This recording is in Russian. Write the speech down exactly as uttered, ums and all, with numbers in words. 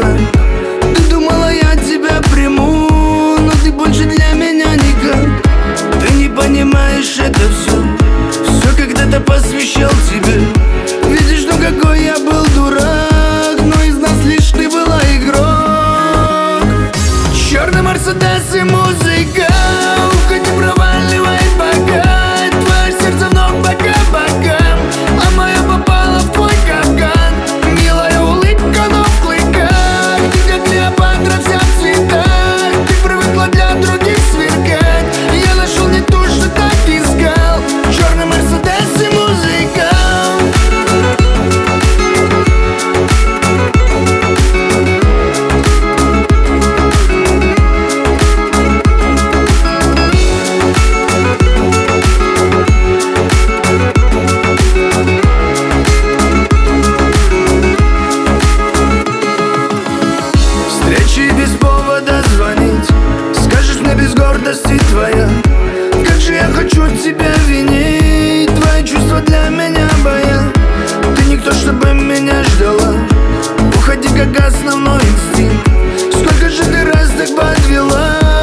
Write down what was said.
пора. Ты думала, я тебя приму, но ты больше для меня никак. Ты не понимаешь, это все Все когда-то посвящал тебе. Видишь, ну какой я был дурак, но из нас лишь ты была игрок. Черный Мерседес и музыка, уходи, проваливай пока. Твое сердце вновь пока-пока, а моя попала в твой капкан. Милая улыбка, но в клыках. Ты как Клеопатра, вся в цветах. Ты привыкла для других сверкать. Я нашел не то, что так искал. Черный Мерседес и музыка. Встречи без повода звонить, скажешь мне без гордости твоя. Как же я хочу тебя винить, твои чувства для меня боя. Ты никто, чтобы меня ждала, уходи как основной инстинкт. Сколько же ты раз так подвела.